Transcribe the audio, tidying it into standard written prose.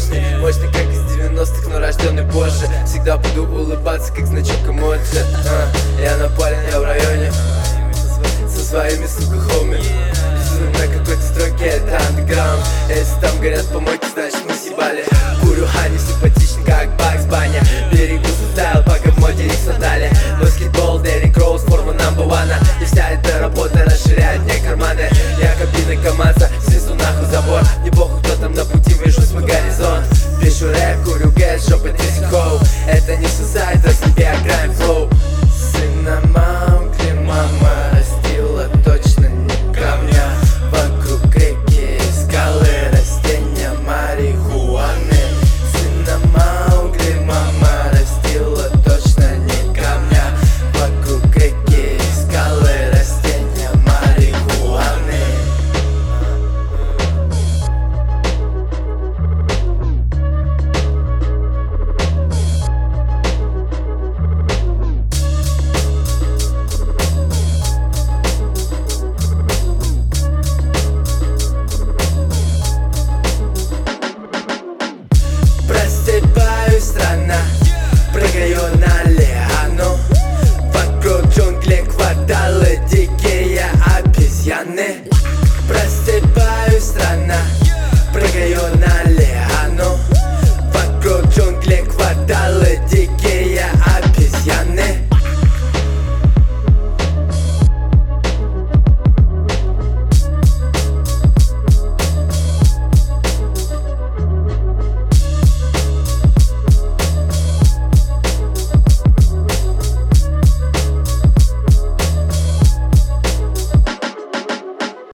Мощный, как из 90-х, но рожденный позже. Всегда буду улыбаться, как значок эмоций. Я на поле, я в районе со своими, сука, хоми. На какой-то строке, это андеграунд. Если там горят помойки, значит мы съебали. Курю хани, симпатичный, как Бакс Баня. Берегу стайл, пока в моде их сандали. Баскетбол, Дерек Роуз, форма number one. И вся эта работа расширяет мне карманы. Я кабина КамАЗа, снесу нахуй забор. Не похуй, кто там на пути, вижу свой горизонт. Пишу рэп, курю гэс, жопой трясет хоу. Это не сусайд, а себе грайм флоу. Сына Маугли мама растила, точно не камня. Вокруг реки скалы, растения марихуаны. Сына Маугли мама растила, точно не камня. Вокруг реки скалы, растения марихуаны. Просыпаюсь страна, прыгаю на лиану. Вокруг джунгли, кварталы, дикие обезьяны.